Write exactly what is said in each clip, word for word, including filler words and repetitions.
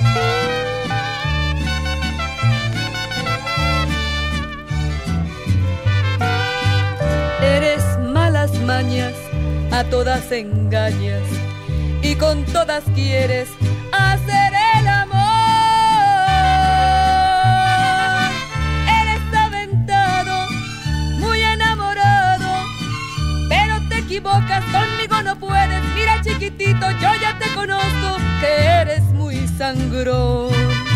Eres malas mañas, a todas engañas y con todas quieres hacer el amor. Eres aventado, muy enamorado, pero te equivocas, conmigo no puedes. Mira chiquitito, yo ya te conozco, que eres muy sangrón.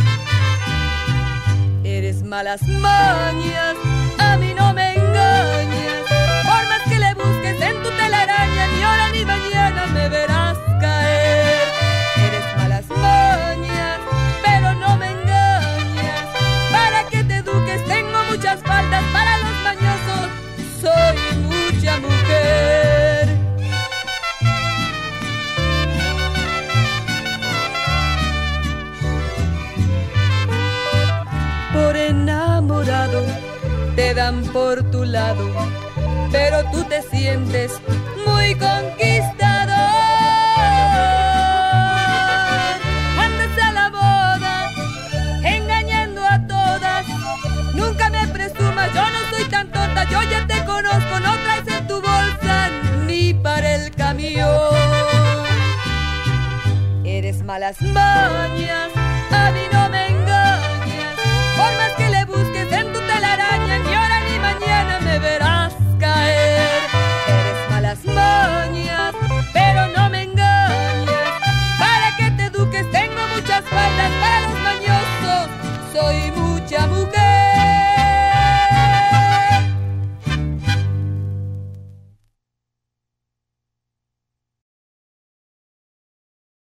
Eres malas mañas, a mí no me engañas. Por más que le busques en tu telaraña, ni ahora ni mañana me verás caer. Eres malas mañas, pero no me engañas. Para que te eduques tengo muchas faldas, para los mañosos soy mucha mujer. Por enamorado te dan por tu lado, pero tú te sientes muy conquistador. Andas a la boda, engañando a todas. Nunca me presumas, yo no soy tan tonta, yo ya te conozco. No traes en tu bolsa ni para el camión. Eres malas mañas, a mí no me engañas.